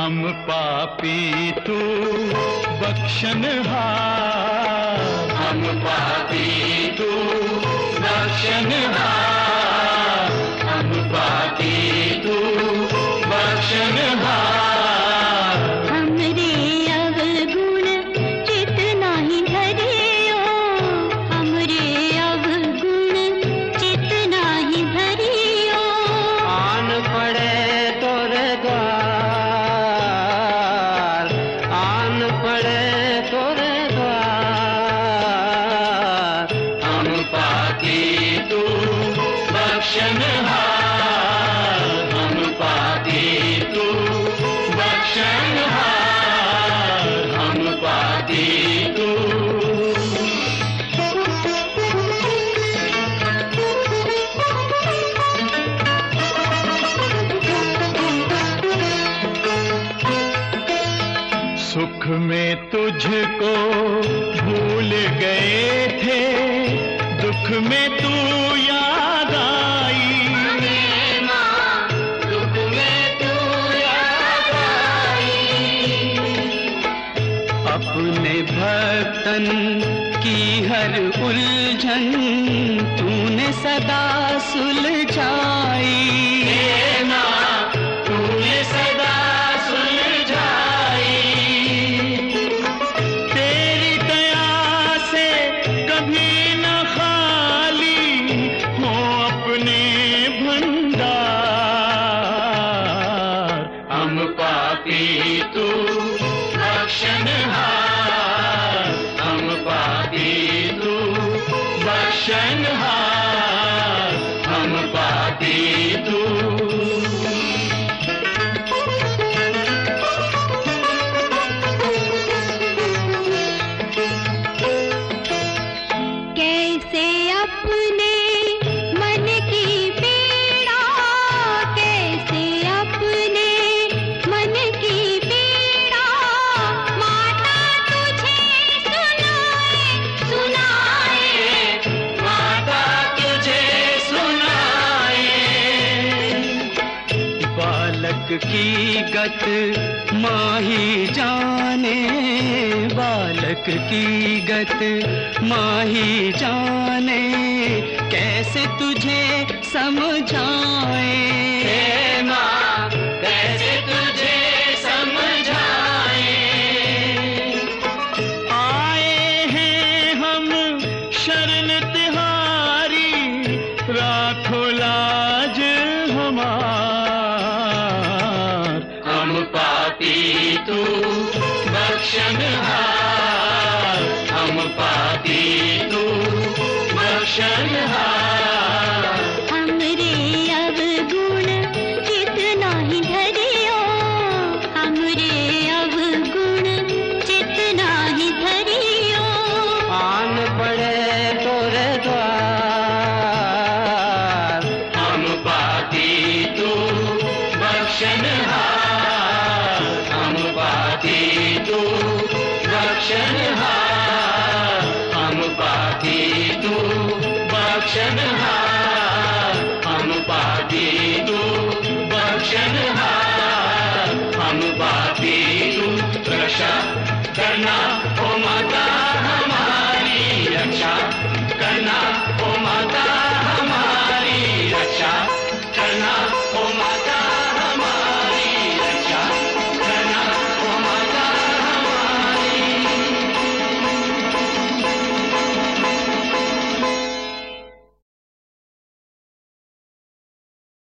हम पापी तू बख्शनहार, हम पापी तू बख्शनहार, हम पापी तू बख्शनहार। हम पापी तू बख्शनहार, हम पापी तू। सुख में तुझको भूल गए थे, दुख में तू याद आई। दुख में तू याद आई। अपने भक्तन की हर उलझन तूने सदा सुलझाई। तूने सदा सुलझाई। तेरी दया से कभी न खाली हो अपने भंडार। हम पापी तू बख्शनहार, हम पापी तू बख्शनहार, हम पापी तू। कैसे अपने मन की पीड़ा, कैसे अपने मन की पीड़ा माता तुझे सुनाए, सुनाए माता तुझे सुनाए। बालक की गत माही जाने, बालक की गत माही जाने, कैसे तुझे समझाए। माँ कैसे तुझे समझाए। आए हैं हम शरण तिहारी, राखो लाज हमार। हम पापी तू बख्शनहार, हम पापी तू बख्शनहार। हमरे अवगुण जितना ही धरियो, हमरे अवगुण जितना ही धरियो। आन पड़े तोरे द्वार। हम पापी तू बख्शनहार, हम पापी तू बख्शनहार, हम पापी तू बख्शनहार, हम पापी